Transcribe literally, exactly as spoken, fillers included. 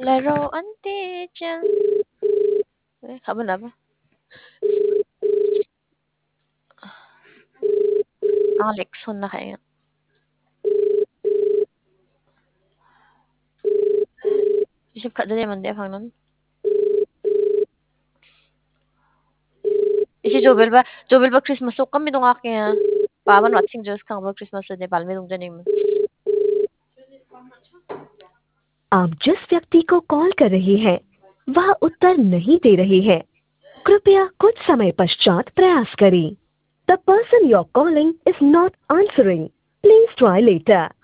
Laruan teacher. Eh, haba na ba? Alexon na kaya. Isip ka dali man di hang nun. Isi Jobel ba? Jobel ba Christmas so kami dong akin. Paman watching Jos kang ba Christmas so de palme dong janim. आप जिस व्यक्ति को call कर रही हैं, वह उत्तर नहीं दे रही है। कृपया कुछ समय पश्चात प्रयास करें। The person you're calling is not answering. Please try later.